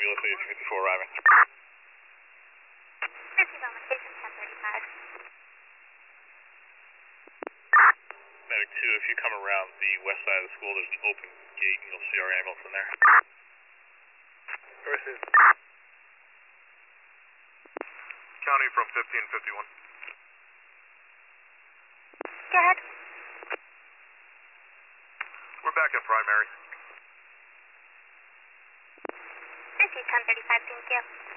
ambulance station 54 arriving. 13 on location, 1035. Medic 2, if you come around the west side of the school, there's an open gate and you'll see our ambulance in there. Versus County from 1551. Go ahead. We're back in primary. 1035, thank you.